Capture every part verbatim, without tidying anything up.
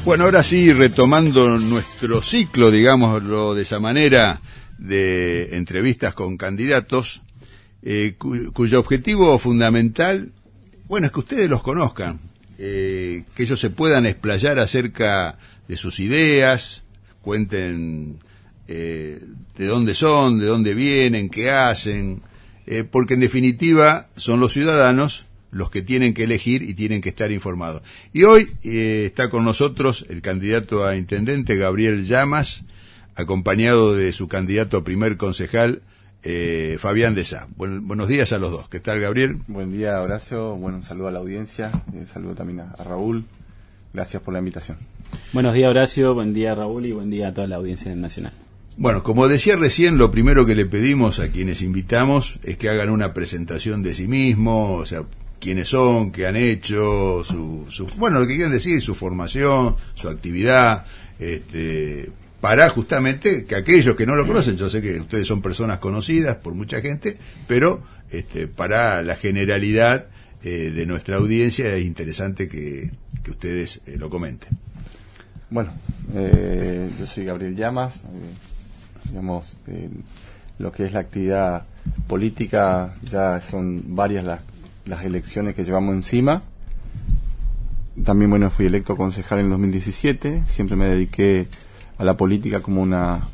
Bueno, ahora sí, retomando nuestro ciclo, digámoslo de esa manera, de entrevistas con candidatos, eh, cu- cuyo objetivo fundamental, bueno, es que ustedes los conozcan, eh, que ellos se puedan explayar acerca de sus ideas, cuenten eh, de dónde son, de dónde vienen, qué hacen, eh, porque en definitiva son los ciudadanos los que tienen que elegir y tienen que estar informados. Y hoy eh, está con nosotros el candidato a intendente Gabriel Llamas, acompañado de su candidato a primer concejal, eh, Fabián de Sá. Buen, buenos días a los dos. ¿Qué tal, Gabriel? Buen día, Horacio. Bueno, un saludo a la audiencia, eh, saludo también a, a Raúl. Gracias por la invitación. Buenos días, Horacio. Buen día, Raúl, y buen día a toda la audiencia nacional. Bueno, como decía recién, lo primero que le pedimos a quienes invitamos es que hagan una presentación de sí mismos, o sea, quiénes son, qué han hecho, su, su bueno, lo que quieran decir, su formación, su actividad, este, para justamente que aquellos que no lo conocen, yo sé que ustedes son personas conocidas por mucha gente, pero este, para la generalidad eh, de nuestra audiencia es interesante que, que ustedes eh, lo comenten. Bueno, eh, yo soy Gabriel Llamas, eh, digamos, eh, lo que es la actividad política, ya son varias las las elecciones que llevamos encima. También, bueno, fui electo concejal en el dos mil diecisiete, siempre me dediqué a la política como una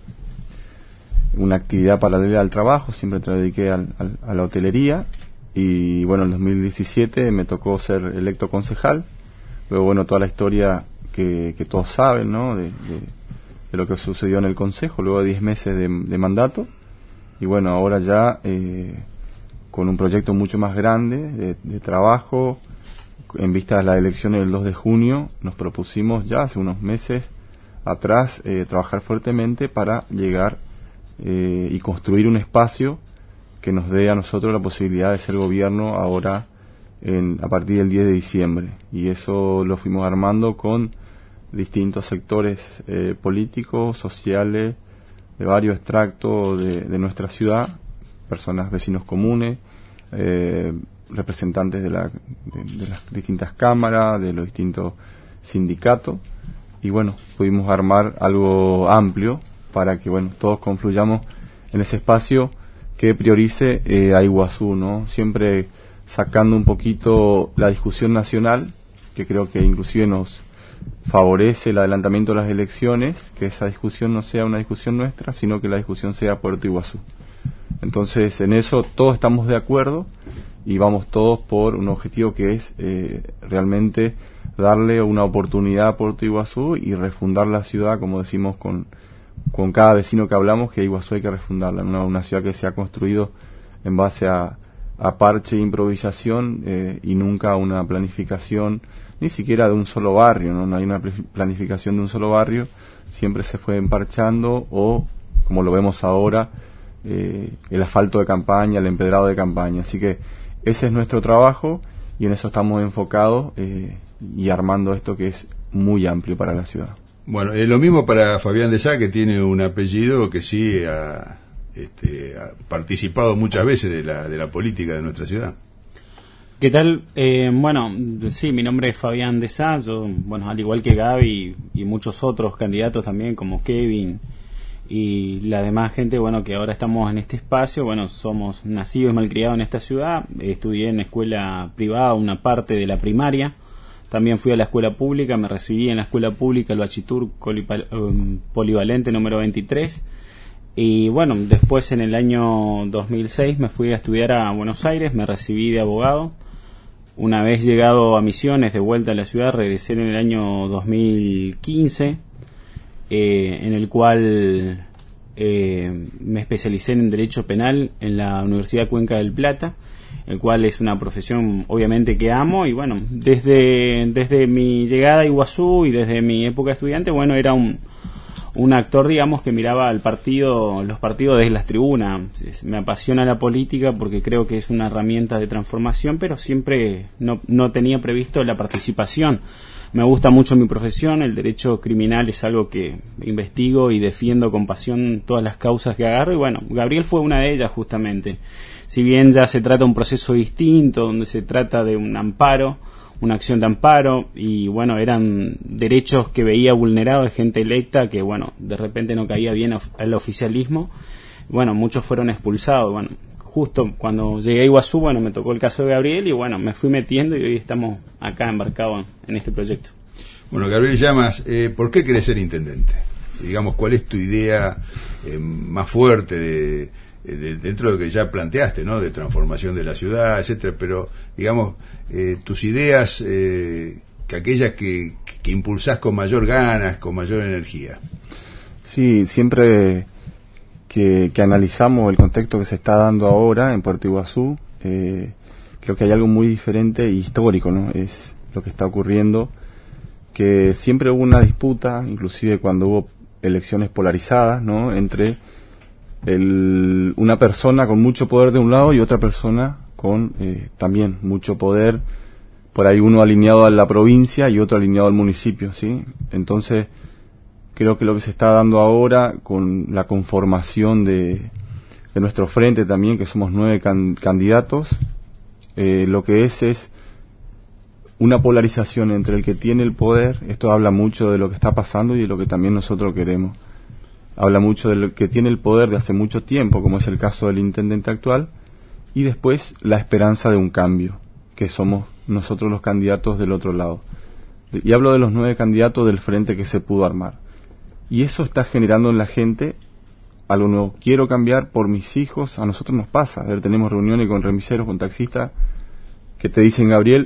una actividad paralela al trabajo, siempre te dediqué al, al, a la hotelería, y bueno, en el dos mil diecisiete me tocó ser electo concejal. Luego, bueno, toda la historia que, que todos saben, ¿no? De, de, de lo que sucedió en el consejo, luego de diez meses de, de mandato, y bueno, ahora ya eh, con un proyecto mucho más grande de, de trabajo, en vista de las elecciones del dos de junio, nos propusimos ya hace unos meses atrás eh, trabajar fuertemente para llegar eh, y construir un espacio que nos dé a nosotros la posibilidad de ser gobierno ahora en, a partir del diez de diciembre. Y eso lo fuimos armando con distintos sectores eh, políticos, sociales, de varios extractos de, de nuestra ciudad, personas, vecinos comunes, eh, representantes de, la, de, de las distintas cámaras, de los distintos sindicatos, y bueno, pudimos armar algo amplio para que, bueno, todos confluyamos en ese espacio que priorice eh, a Iguazú, ¿no? Siempre sacando un poquito la discusión nacional, que creo que inclusive nos favorece el adelantamiento de las elecciones, que esa discusión no sea una discusión nuestra, sino que la discusión sea Puerto Iguazú. Entonces, en eso todos estamos de acuerdo y vamos todos por un objetivo que es eh, realmente darle una oportunidad a Puerto Iguazú y refundar la ciudad, como decimos con, con cada vecino que hablamos, que Iguazú hay que refundarla, una, una ciudad que se ha construido en base a, a parche e improvisación eh, y nunca una planificación, ni siquiera de un solo barrio, ¿no? No hay una planificación de un solo barrio, siempre se fue emparchando o, como lo vemos ahora, Eh, el asfalto de campaña, el empedrado de campaña. Así que ese es nuestro trabajo y en eso estamos enfocados eh, y armando esto que es muy amplio para la ciudad. Bueno, es lo mismo para Fabián de Sá, que tiene un apellido que sí ha, este, ha participado muchas veces de la, de la política de nuestra ciudad. ¿Qué tal? Eh, bueno, sí, mi nombre es Fabián de Sá, yo, bueno, al igual que Gaby y, y muchos otros candidatos también, como Kevin y la demás gente, bueno, que ahora estamos en este espacio, bueno, somos nacidos y malcriados en esta ciudad, estudié en escuela privada una parte de la primaria, también fui a la escuela pública, me recibí en la escuela pública el Bachitur Polivalente número veintitrés, y bueno, después en el año dos mil seis me fui a estudiar a Buenos Aires, me recibí de abogado. Una vez llegado a Misiones, de vuelta a la ciudad, regresé en el año dos mil quince, Eh, en el cual eh, me especialicé en Derecho Penal en la Universidad Cuenca del Plata, el cual es una profesión obviamente que amo, y bueno, desde, desde mi llegada a Iguazú y desde mi época estudiante, bueno, era un, un actor, digamos, que miraba al partido, los partidos desde las tribunas. Me apasiona la política porque creo que es una herramienta de transformación, pero siempre no, no tenía previsto la participación. Me gusta mucho mi profesión, el derecho criminal es algo que investigo y defiendo con pasión todas las causas que agarro, y bueno, Gabriel fue una de ellas justamente. Si bien ya se trata de un proceso distinto, donde se trata de un amparo, una acción de amparo, y bueno, eran derechos que veía vulnerados de gente electa que, bueno, de repente no caía bien al oficialismo. Bueno, muchos fueron expulsados. Bueno, justo cuando llegué a Iguazú, bueno, me tocó el caso de Gabriel y bueno, me fui metiendo y hoy estamos acá embarcados en este proyecto. Bueno, Gabriel Llamas, eh, ¿por qué querés ser intendente? Digamos, ¿cuál es tu idea eh, más fuerte de, de, dentro de lo que ya planteaste, ¿no? De transformación de la ciudad, etcétera, pero, digamos, eh, tus ideas, eh, que aquellas que, que impulsás con mayor ganas, con mayor energía. Sí, siempre que, que analizamos el contexto que se está dando ahora en Puerto Iguazú, eh, creo que hay algo muy diferente y histórico, ¿no? Es lo que está ocurriendo, que siempre hubo una disputa, inclusive cuando hubo elecciones polarizadas, ¿no? Entre el, una persona con mucho poder de un lado y otra persona con eh, también mucho poder, por ahí uno alineado a la provincia y otro alineado al municipio, ¿sí? Entonces, creo que lo que se está dando ahora con la conformación de, de nuestro frente también, que somos nueve can, candidatos, eh, lo que es es una polarización entre el que tiene el poder. Esto habla mucho de lo que está pasando y de lo que también nosotros queremos. Habla mucho del que tiene el poder de hace mucho tiempo, como es el caso del intendente actual, y después la esperanza de un cambio, que somos nosotros los candidatos del otro lado. Y hablo de los nueve candidatos del frente que se pudo armar. Y eso está generando en la gente algo nuevo. Quiero cambiar por mis hijos. A nosotros nos pasa. A ver, tenemos reuniones con remiseros, con taxistas, que te dicen, Gabriel,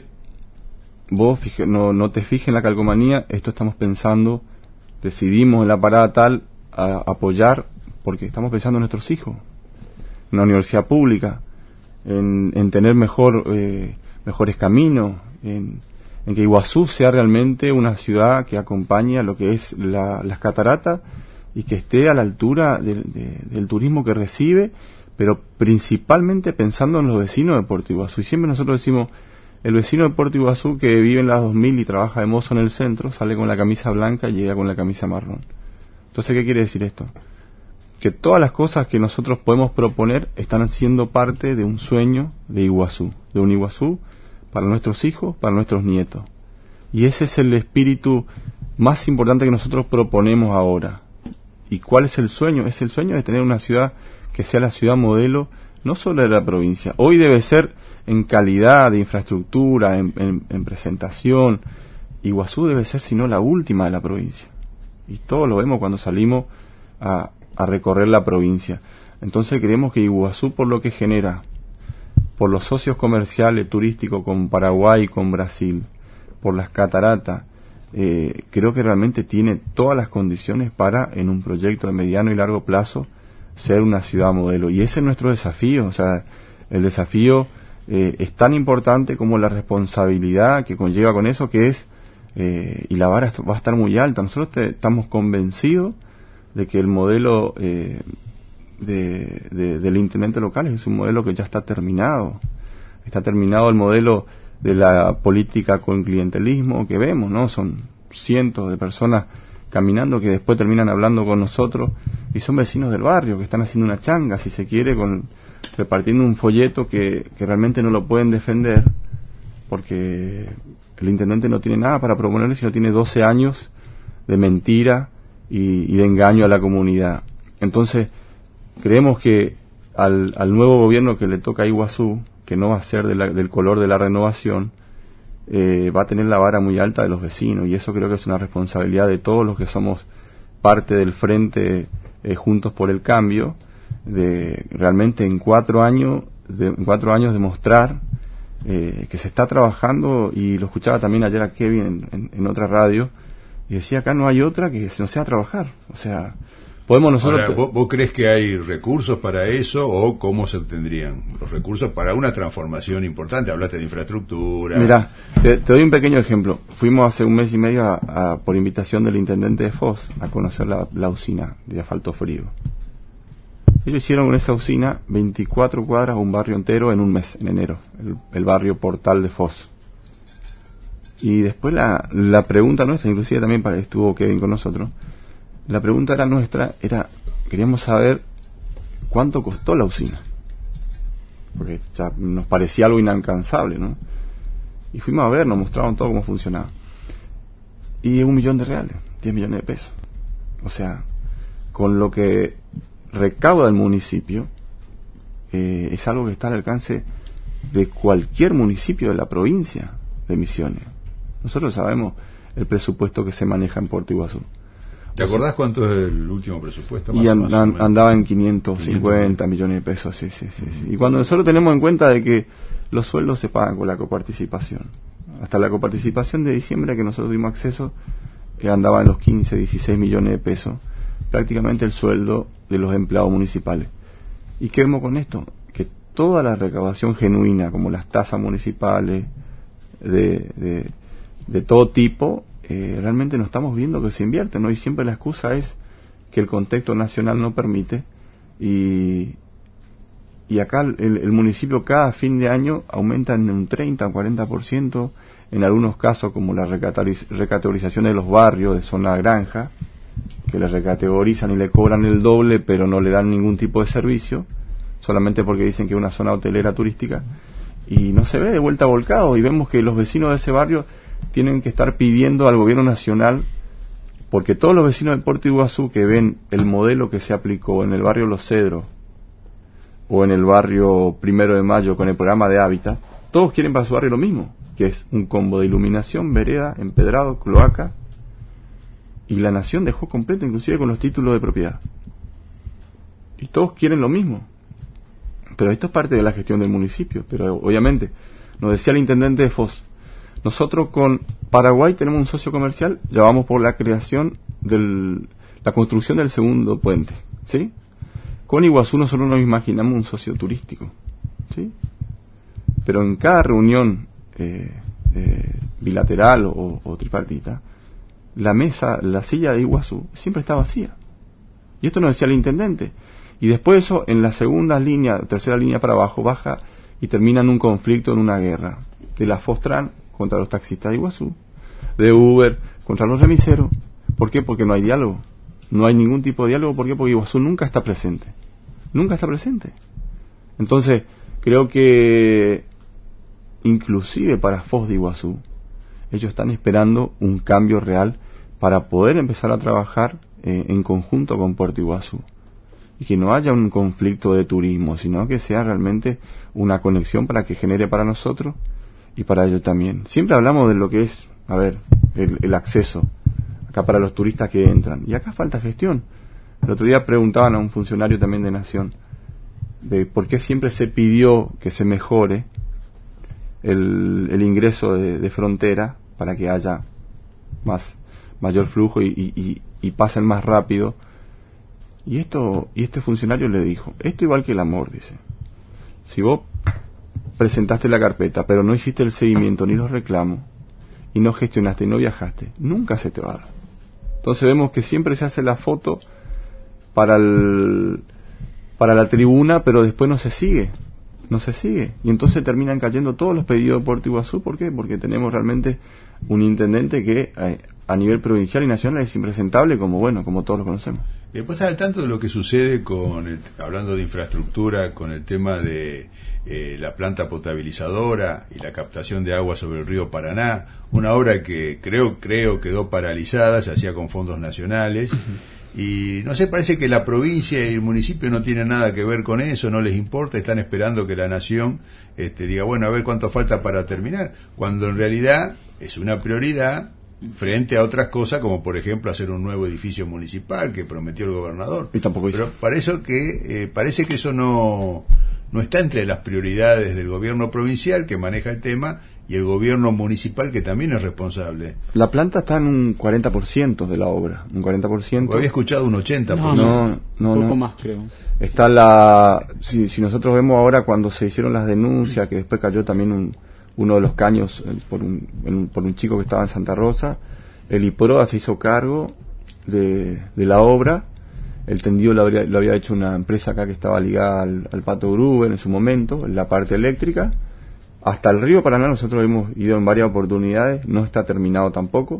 vos fije, no, no te fijes en la calcomanía, esto estamos pensando, decidimos en la parada tal a apoyar, porque estamos pensando en nuestros hijos, en una universidad pública, en, en tener mejor eh, mejores caminos, en, en que Iguazú sea realmente una ciudad que acompañe a lo que es la, las cataratas y que esté a la altura de, de, del turismo que recibe, pero principalmente pensando en los vecinos de Puerto Iguazú. Y siempre nosotros decimos, el vecino de Puerto Iguazú que vive en las dos mil y trabaja de mozo en el centro, sale con la camisa blanca y llega con la camisa marrón. Entonces, ¿qué quiere decir esto? Que todas las cosas que nosotros podemos proponer están siendo parte de un sueño de Iguazú, de un Iguazú para nuestros hijos, para nuestros nietos. Y ese es el espíritu más importante que nosotros proponemos ahora. ¿Y cuál es el sueño? Es el sueño de tener una ciudad que sea la ciudad modelo, no solo de la provincia. Hoy debe ser en calidad de infraestructura, en, en, en presentación. Iguazú debe ser, si no, la última de la provincia. Y todos lo vemos cuando salimos a, a recorrer la provincia. Entonces creemos que Iguazú, por lo que genera, por los socios comerciales, turísticos con Paraguay y con Brasil, por las cataratas, eh, creo que realmente tiene todas las condiciones para, en un proyecto de mediano y largo plazo, ser una ciudad modelo. Y ese es nuestro desafío. O sea, el desafío eh, es tan importante como la responsabilidad que conlleva con eso, que es, eh, y la vara va a estar muy alta. Nosotros te, estamos convencidos de que el modelo eh, de, de, del intendente local es un modelo que ya está terminado. Está terminado el modelo de la política con clientelismo que vemos, ¿no? Son cientos de personas caminando que después terminan hablando con nosotros y son vecinos del barrio que están haciendo una changa, si se quiere, con repartiendo un folleto que, que realmente no lo pueden defender porque el intendente no tiene nada para proponerle, sino tiene doce años de mentira y, y de engaño a la comunidad. Entonces creemos que al, al nuevo gobierno que le toca a Iguazú, que no va a ser de la, del color de la renovación, eh, va a tener la vara muy alta de los vecinos, y eso creo que es una responsabilidad de todos los que somos parte del frente eh, Juntos por el Cambio, de realmente en cuatro años de, en cuatro años demostrar eh, que se está trabajando. Y lo escuchaba también ayer a Kevin en, en, en otra radio, y decía, acá no hay otra que no sea trabajar. O sea, podemos nosotros... Ahora, ¿vos, ¿vos crees que hay recursos para eso, o cómo se obtendrían los recursos para una transformación importante? Hablaste de infraestructura. Mirá, te, te doy un pequeño ejemplo. Fuimos hace un mes y medio a, a, por invitación del intendente de Foz a conocer la, la usina de asfalto frío. Ellos hicieron con esa usina veinticuatro cuadras, un barrio entero en un mes, en enero, el, el barrio Portal de Foz. Y después la, la pregunta nuestra, inclusive también para, estuvo Kevin con nosotros, la pregunta era nuestra, era, queríamos saber cuánto costó la usina, porque ya nos parecía algo inalcanzable, ¿no? Y fuimos a ver, nos mostraron todo cómo funcionaba. Y un millón de reales, diez millones de pesos. O sea, con lo que recauda el municipio, eh, es algo que está al alcance de cualquier municipio de la provincia de Misiones. Nosotros sabemos el presupuesto que se maneja en Puerto Iguazú. ¿Te acordás cuánto es el último presupuesto? Más Y and, más and, andaba en quinientos cincuenta millones de pesos, sí, sí, sí, sí. Y cuando nosotros tenemos en cuenta de que los sueldos se pagan con la coparticipación, hasta la coparticipación de diciembre que nosotros tuvimos acceso, eh, andaba en los quince, dieciséis millones de pesos, prácticamente el sueldo de los empleados municipales. ¿Y qué vemos con esto? Que toda la recaudación genuina, como las tasas municipales de, de, de todo tipo, Eh, realmente no estamos viendo que se invierte, ¿no? Y siempre la excusa es que el contexto nacional no permite, y, y acá el, el municipio cada fin de año aumenta en un treinta o cuarenta por ciento, en algunos casos como la recategoriz- recategorización de los barrios de zona granja, que le recategorizan y le cobran el doble pero no le dan ningún tipo de servicio, solamente porque dicen que es una zona hotelera turística, y no se ve de vuelta volcado, y vemos que los vecinos de ese barrio tienen que estar pidiendo al gobierno nacional, porque todos los vecinos de Puerto Iguazú que ven el modelo que se aplicó en el barrio Los Cedros o en el barrio Primero de Mayo con el programa de hábitat, todos quieren para su barrio lo mismo, que es un combo de iluminación, vereda, empedrado, cloaca, y la nación dejó completo inclusive con los títulos de propiedad, y todos quieren lo mismo. Pero esto es parte de la gestión del municipio. Pero obviamente, nos decía el intendente de Foz, nosotros con Paraguay tenemos un socio comercial, ya vamos por la creación de la construcción del segundo puente, ¿sí? Con Iguazú nosotros nos imaginamos un socio turístico, ¿sí? Pero en cada reunión eh, eh, bilateral o, o tripartita, la mesa, la silla de Iguazú siempre está vacía. Y esto nos decía el intendente. Y después eso, en la segunda línea, tercera línea para abajo, baja y termina en un conflicto, en una guerra de la Fostran contra los taxistas de Iguazú, de Uber contra los remiseros. ¿Por qué? Porque no hay diálogo. No hay ningún tipo de diálogo. ¿Por qué? Porque Iguazú nunca está presente. Nunca está presente. Entonces, creo que inclusive para Foz de Iguazú, ellos están esperando un cambio real para poder empezar a trabajar eh, en conjunto con Puerto Iguazú. Y que no haya un conflicto de turismo, sino que sea realmente una conexión para que genere para nosotros y para ellos también. Siempre hablamos de lo que es, a ver, el, el acceso acá para los turistas que entran, y acá falta gestión. El otro día preguntaban a un funcionario también de Nación de por qué siempre se pidió que se mejore el, el ingreso de, de frontera para que haya más mayor flujo y, y, y, y pasen más rápido. Y esto y este funcionario le dijo, esto igual que el amor, dice, si vos presentaste la carpeta pero no hiciste el seguimiento ni los reclamos y no gestionaste y no viajaste, nunca se te va a dar. Entonces vemos que siempre se hace la foto para el para la tribuna, pero después no se sigue no se sigue y entonces terminan cayendo todos los pedidos de Puerto Iguazú. ¿Por qué? Porque tenemos realmente un intendente que eh, a nivel provincial y nacional es impresentable, como bueno como todos lo conocemos. Y después estar al tanto de lo que sucede con el, hablando de infraestructura, con el tema de eh, la planta potabilizadora y la captación de agua sobre el río Paraná, una obra que creo creo quedó paralizada, se hacía con fondos nacionales. Uh-huh. Y no sé, parece que la provincia y el municipio no tienen nada que ver con eso, no les importa, están esperando que la nación este, diga, bueno, a ver cuánto falta para terminar, cuando en realidad es una prioridad frente a otras cosas, como por ejemplo hacer un nuevo edificio municipal que prometió el gobernador. Y tampoco hizo. Pero parece que, eh, parece que eso no, no está entre las prioridades del gobierno provincial, que maneja el tema, y el gobierno municipal, que también es responsable. La planta está en un cuarenta por ciento de la obra, un cuarenta por ciento. Había escuchado un ochenta por ciento. ciento. No, no, un poco no. más, creo. Está la... Si, si nosotros vemos ahora cuando se hicieron las denuncias, que después cayó también un, uno de los caños por un, en, por un chico que estaba en Santa Rosa, el IPROA se hizo cargo de, de la obra. El tendido lo había, lo había hecho una empresa acá que estaba ligada al, al Pato Gruber en su momento, en la parte eléctrica. Hasta el río Paraná nosotros hemos ido en varias oportunidades, no está terminado tampoco.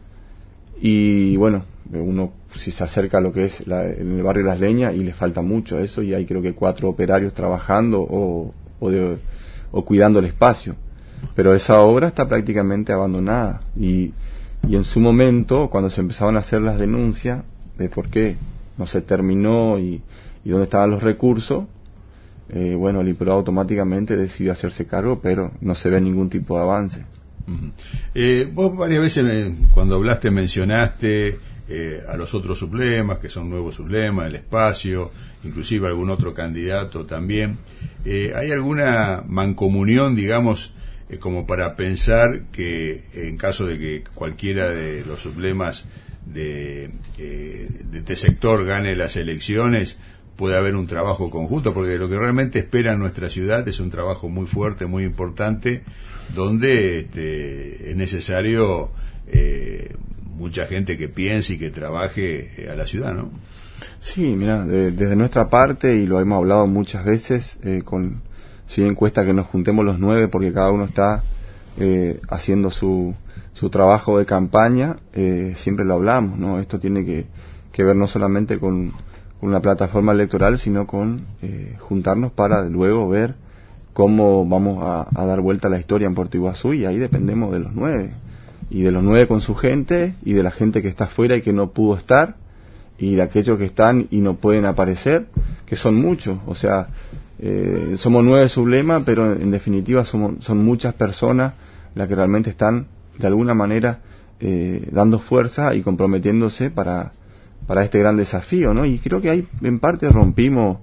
Y bueno, uno si se acerca a lo que es la, en el barrio Las Leñas, y le falta mucho a eso, y hay creo que cuatro operarios trabajando o, o, de, o cuidando el espacio. pero esa obra está prácticamente abandonada y, y en su momento, cuando se empezaban a hacer las denuncias de por qué no se terminó y, y dónde estaban los recursos, eh, bueno, el IPRO automáticamente decidió hacerse cargo, pero no se ve ningún tipo de avance. Uh-huh. eh, vos varias veces me, cuando hablaste mencionaste eh, a los otros sublemas, que son nuevos sublemas, el espacio, inclusive algún otro candidato también. Eh, ¿hay alguna mancomunión, digamos, eh, como para pensar que en caso de que cualquiera de los sublemas de, eh, de este sector gane las elecciones, puede haber un trabajo conjunto? Porque lo que realmente espera nuestra ciudad es un trabajo muy fuerte, muy importante, donde este, es necesario eh, mucha gente que piense y que trabaje eh, a la ciudad, ¿no? Sí, mira, de, desde nuestra parte, y lo hemos hablado muchas veces, eh, con si bien cuesta que nos juntemos los nueve porque cada uno está eh, haciendo su, su trabajo de campaña, eh, siempre lo hablamos, ¿no? Esto tiene que, que ver no solamente con, con una plataforma electoral, sino con eh, juntarnos para luego ver cómo vamos a, a dar vuelta a la historia en Puerto Iguazú, y ahí dependemos de los nueve, y de los nueve con su gente, y de la gente que está afuera y que no pudo estar, y de aquellos que están y no pueden aparecer, que son muchos. O sea, eh, somos nueve sublemas, pero en definitiva somos, son muchas personas las que realmente están de alguna manera eh, dando fuerza y comprometiéndose para, para este gran desafío, ¿no? Y creo que ahí en parte rompimos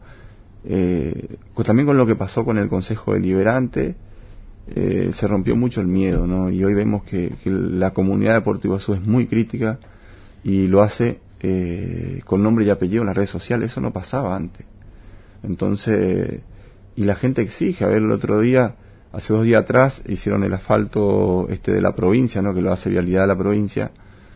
eh, pues también con lo que pasó con el Consejo Deliberante, eh, se rompió mucho el miedo, ¿no? Y hoy vemos que, que la comunidad de Puerto Iguazú es muy crítica y lo hace Eh, con nombre y apellido en las redes sociales. Eso no pasaba antes. Entonces, y la gente exige. A ver, el otro día, hace dos días atrás, hicieron el asfalto este de la provincia, ¿no? Que lo hace Vialidad de la provincia,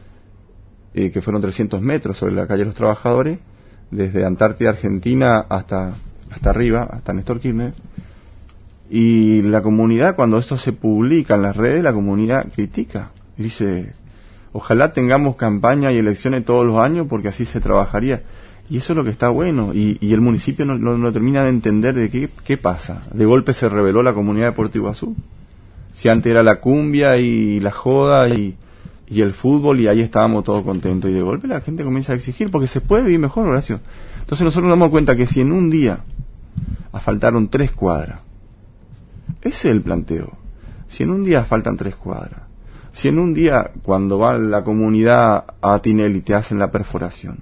eh, que fueron trescientos metros sobre la calle de los Trabajadores, desde Antártida, Argentina, hasta, hasta arriba, hasta Néstor Kirchner. Y la comunidad, cuando esto se publica en las redes, la comunidad critica. Y dice: ojalá tengamos campaña y elecciones todos los años, porque así se trabajaría. Y eso es lo que está bueno. Y, y el municipio no, no, no termina de entender de qué, qué pasa. De golpe se rebeló la comunidad de Puerto Iguazú. Si antes era la cumbia y la joda y, y el fútbol, y ahí estábamos todos contentos. Y de golpe la gente comienza a exigir, porque se puede vivir mejor, Horacio. Entonces nosotros nos damos cuenta que si en un día asfaltaron tres cuadras, ese es el planteo. Si en un día faltan tres cuadras, si en un día, cuando va la comunidad a Tinelli, te hacen la perforación,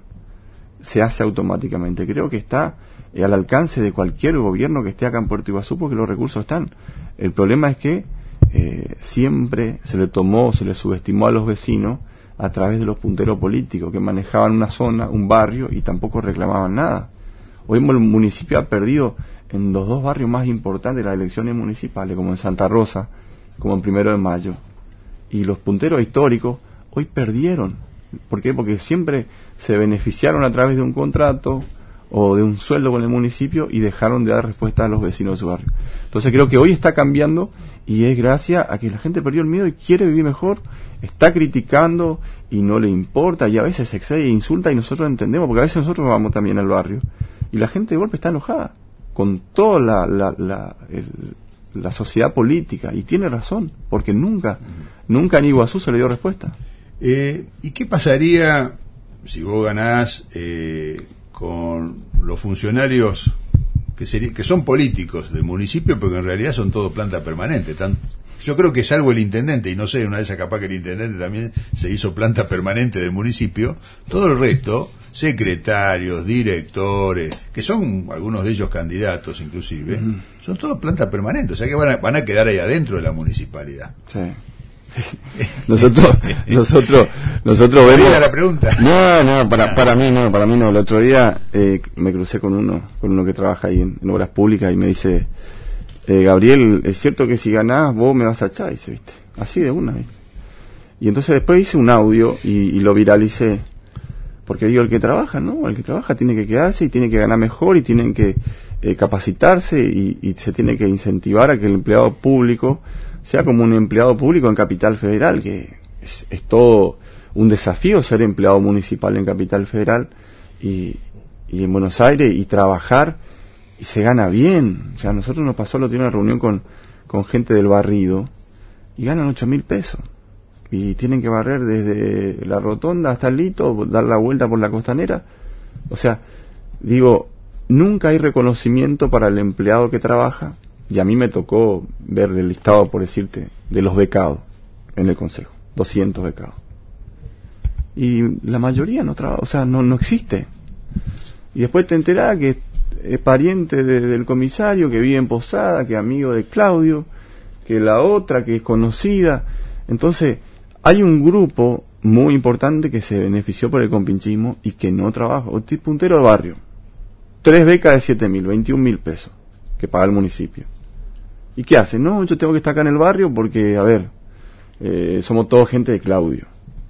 se hace automáticamente. Creo que está eh, al alcance de cualquier gobierno que esté acá en Puerto Iguazú, porque los recursos están. El problema es que eh, siempre se le tomó, se le subestimó a los vecinos a través de los punteros políticos que manejaban una zona, un barrio, y tampoco reclamaban nada. Hoy el municipio ha perdido en los dos barrios más importantes de las elecciones municipales, como en Santa Rosa, como en Primero de Mayo. Y los punteros históricos hoy perdieron. ¿Por qué? Porque siempre se beneficiaron a través de un contrato o de un sueldo con el municipio y dejaron de dar respuesta a los vecinos de su barrio. Entonces creo que hoy está cambiando, y es gracias a que la gente perdió el miedo y quiere vivir mejor, está criticando y no le importa, y a veces se excede e insulta, y nosotros entendemos, porque a veces nosotros vamos también al barrio y la gente de golpe está enojada con toda la, la, la, el, la sociedad política, y tiene razón, porque nunca nunca en Iguazú se le dio respuesta. Eh, ¿Y qué pasaría si vos ganás eh, con los funcionarios que, seri- que son políticos del municipio, pero que en realidad son todo planta permanente? Tan, yo creo que salvo el intendente, y no sé, una de esas capaz que el intendente también se hizo planta permanente del municipio, todo el resto, secretarios, directores, que son algunos de ellos candidatos inclusive, uh-huh. son todos planta permanente, o sea que van a, van a quedar ahí adentro de la municipalidad. Sí. nosotros nosotros nosotros vemos la pregunta. no no para para mí no para mí no el otro día eh, me crucé con uno con uno que trabaja ahí en, en obras públicas, y me dice: eh, Gabriel, es cierto que si ganás vos me vas a echar, dice, viste, así de una, ¿viste? Y entonces después hice un audio y, y lo viralicé, porque digo, el que trabaja no el que trabaja tiene que quedarse y tiene que ganar mejor, y tienen que eh, capacitarse, y, y se tiene que incentivar a que el empleado público sea como un empleado público en Capital Federal, que es, es todo un desafío ser empleado municipal en Capital Federal y, y en Buenos Aires, y trabajar, y se gana bien. O sea, nosotros nos pasó, lo tiene una reunión con, con gente del barrido, y ganan ocho mil pesos. Y tienen que barrer desde la rotonda hasta el Lito, dar la vuelta por la costanera. O sea, digo, nunca hay reconocimiento para el empleado que trabaja, y a mí me tocó ver el listado, por decirte, de los becados en el Consejo, doscientos becados. Y la mayoría no trabaja, o sea, no, no existe. Y después te enterás que es pariente de, del comisario, que vive en Posada, que es amigo de Claudio, que la otra, que es conocida. Entonces, hay un grupo muy importante que se benefició por el compinchismo y que no trabaja. O tipo puntero de barrio. Tres becas de siete mil, veintiún mil pesos que paga el municipio. ¿Y qué hace? No, yo tengo que estar acá en el barrio porque, a ver, eh, somos todos gente de Claudio.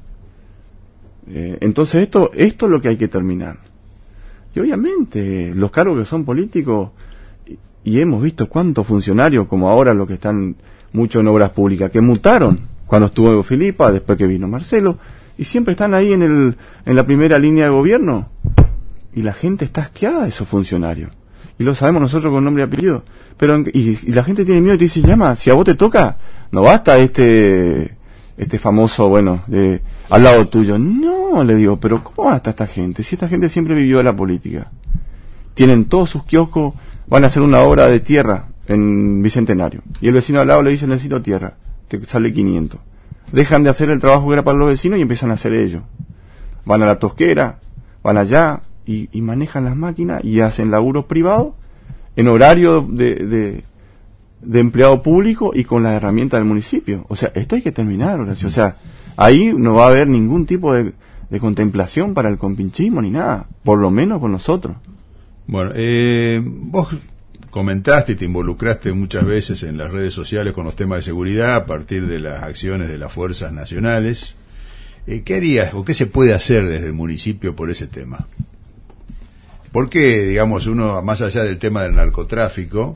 Eh, entonces esto, esto es lo que hay que terminar. Y obviamente, los cargos que son políticos, y, y hemos visto cuántos funcionarios, como ahora los que están mucho en obras públicas, que mutaron cuando estuvo Filipa, después que vino Marcelo, y siempre están ahí en el en la primera línea de gobierno, y la gente está asqueada de esos funcionarios, y lo sabemos nosotros con nombre y apellido, pero y, y la gente tiene miedo y te dice, llama, si a vos te toca, no basta este este famoso, bueno, eh, al lado tuyo. No, le digo, pero ¿cómo basta esta gente? Si esta gente siempre vivió de la política, tienen todos sus kioscos, van a hacer una obra de tierra en Bicentenario, y el vecino al lado le dice, necesito tierra, te sale quinientos. Dejan de hacer el trabajo que era para los vecinos y empiezan a hacer ellos. Van a la tosquera, van allá y, y manejan las máquinas y hacen laburos privados en horario de, de, de empleado público y con las herramientas del municipio. O sea, esto hay que terminar, Horacio. O sea, ahí no va a haber ningún tipo de, de contemplación para el compinchismo ni nada, por lo menos con nosotros. Bueno, eh, vos comentaste y te involucraste muchas veces en las redes sociales con los temas de seguridad a partir de las acciones de las fuerzas nacionales. Eh, ¿Qué harías o qué se puede hacer desde el municipio por ese tema? Porque, digamos, uno, más allá del tema del narcotráfico,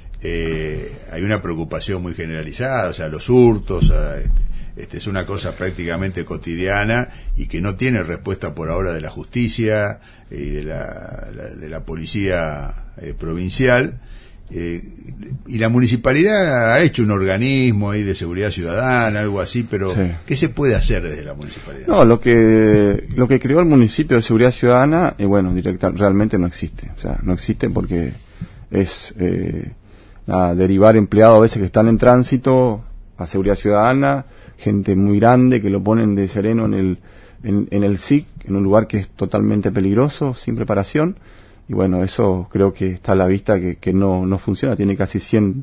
eh, hay una preocupación muy generalizada, o sea, los hurtos, o sea, este, este, es una cosa prácticamente cotidiana y que no tiene respuesta por ahora de la justicia y eh, de, la, la, de la policía eh, provincial. Eh, y la municipalidad ha hecho un organismo ahí de seguridad ciudadana, algo así, pero sí. ¿Qué se puede hacer desde la municipalidad? No, lo que lo que creó el municipio de seguridad ciudadana, eh, bueno, directa, realmente no existe. O sea, no existe porque es eh, a derivar empleados a veces que están en tránsito a seguridad ciudadana, gente muy grande que lo ponen de sereno en el en, en el S I C, en un lugar que es totalmente peligroso, sin preparación. Y bueno, eso creo que está a la vista que, que no, no funciona. Tiene casi cien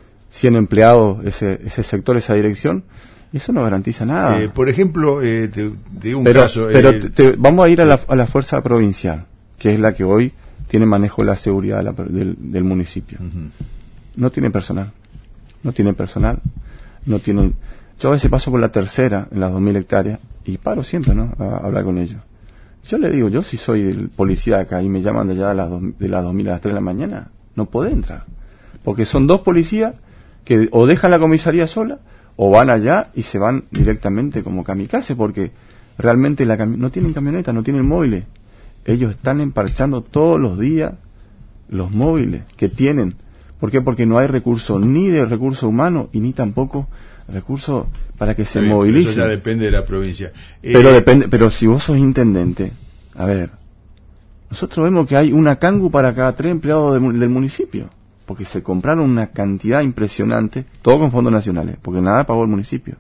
empleados ese, ese sector, esa dirección. Y eso no garantiza nada. Eh, por ejemplo, eh, te, te digo un pero, caso. Pero eh, te, te, vamos a ir a la, a la fuerza provincial, que es la que hoy tiene manejo de la seguridad de la, del, del municipio. Uh-huh. No tiene personal. No tiene personal. No tienen. Yo a veces paso por la tercera, en las dos mil hectáreas, y paro siempre, ¿no?, a, a hablar con ellos. Yo le digo, yo si soy del policía de acá y me llaman de allá a las dos, de las dos mil a las tres de la mañana, no puedo entrar. Porque son dos policías que o dejan la comisaría sola o van allá y se van directamente como kamikaze, porque realmente la cami- no tienen camioneta, no tienen móviles. Ellos están emparchando todos los días los móviles que tienen. ¿Por qué? Porque no hay recurso ni de recurso humano y ni tampoco recursos para que se bien, movilicen. Eso ya depende de la provincia. Eh, pero depende, pero si vos sos intendente, a ver, nosotros vemos que hay una cangu para cada tres empleados de, del municipio, porque se compraron una cantidad impresionante, todo con fondos nacionales, porque nada pagó el municipio.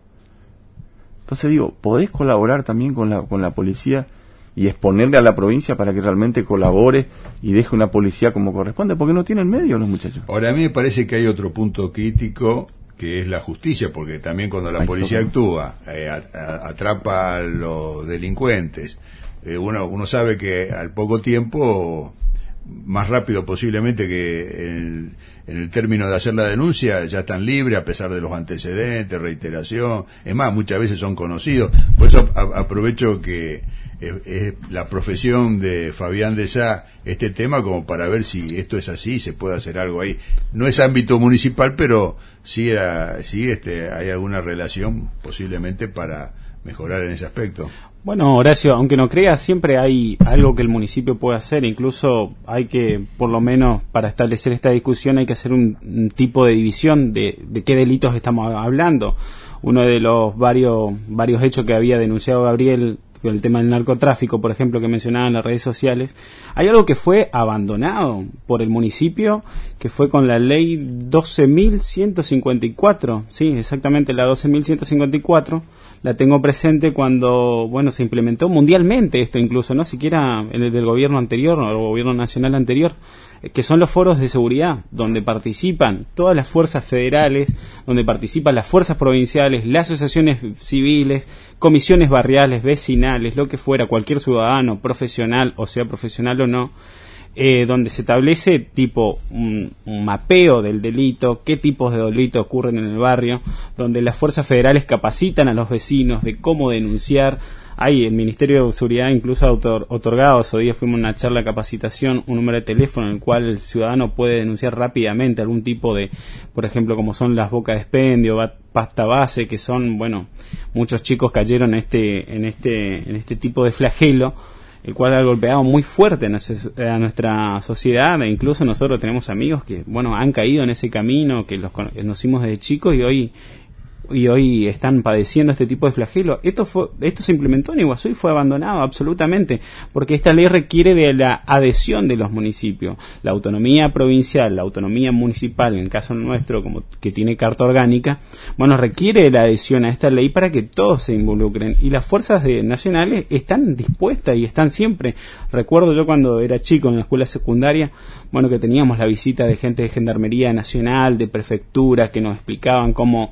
Entonces digo, podés colaborar también con la con la policía y exponerle a la provincia para que realmente colabore y deje una policía como corresponde, porque no tienen medios los muchachos. Ahora, a mí me parece que hay otro punto crítico, que es la justicia, porque también cuando la Ay, policía actúa, eh, a, a, atrapa a los delincuentes, eh, uno, uno sabe que al poco tiempo, más rápido posiblemente que en el, en el término de hacer la denuncia, ya están libres a pesar de los antecedentes, reiteración, es más, muchas veces son conocidos. Por eso a, aprovecho que es, es la profesión de Fabián de Sá este tema como para ver si esto es así, se puede hacer algo ahí. No es ámbito municipal, pero sí, era, sí este, hay alguna relación posiblemente para mejorar en ese aspecto. Bueno, Horacio, aunque no creas, siempre hay algo que el municipio puede hacer. Incluso hay que, por lo menos para establecer esta discusión, hay que hacer un, un tipo de división de, de qué delitos estamos hablando. uno de los varios, varios hechos que había denunciado Gabriel, con el tema del narcotráfico, por ejemplo, que mencionaba en las redes sociales, hay algo que fue abandonado por el municipio, que fue con la ley doce mil ciento cincuenta y cuatro, sí, exactamente, la doce mil ciento cincuenta y cuatro, la tengo presente cuando, bueno, se implementó mundialmente esto, incluso, no siquiera el del gobierno anterior, o el gobierno nacional anterior, que son los foros de seguridad, donde participan todas las fuerzas federales, donde participan las fuerzas provinciales, las asociaciones civiles, comisiones barriales, vecinales, lo que fuera, cualquier ciudadano, profesional, o sea profesional o no, eh, donde se establece tipo un, un mapeo del delito, qué tipos de delitos ocurren en el barrio, donde las fuerzas federales capacitan a los vecinos de cómo denunciar. Hay el Ministerio de Seguridad incluso ha otor- otorgado, ese día fuimos a una charla de capacitación, un número de teléfono en el cual el ciudadano puede denunciar rápidamente algún tipo de, por ejemplo, como son las bocas de expendio, bat- pasta base, que son, bueno, muchos chicos cayeron en este, en este, en este tipo de flagelo, el cual ha golpeado muy fuerte a nuestra sociedad, e incluso nosotros tenemos amigos que, bueno, han caído en ese camino, que los conocimos desde chicos y hoy y hoy están padeciendo este tipo de flagelo. Esto fue, esto se implementó en Iguazú y fue abandonado absolutamente, porque esta ley requiere de la adhesión de los municipios. La autonomía provincial, la autonomía municipal, en el caso nuestro, como que tiene carta orgánica, bueno, requiere de la adhesión a esta ley para que todos se involucren. Y las fuerzas de, nacionales están dispuestas y están siempre. Recuerdo yo cuando era chico en la escuela secundaria, bueno, que teníamos la visita de gente de Gendarmería Nacional, de prefectura, que nos explicaban cómo